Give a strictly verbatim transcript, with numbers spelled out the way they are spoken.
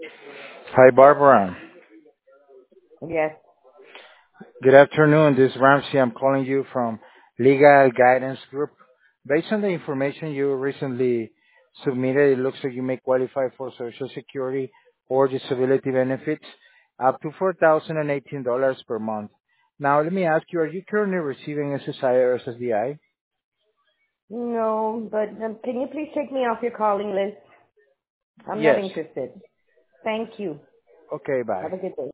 Hi, Barbara. Yes. Good afternoon. This is Ramsey. I'm calling you from Legal Guidance Group. Based on the information you recently submitted, it looks like you may qualify for Social Security or disability benefits up to four thousand eighteen dollars per month. Now, let me ask you, are you currently receiving S S I or S S D I? No, but um, can you please take me off your calling list? I'm not Yes. interested. Thank you. Okay, bye. Have a good day.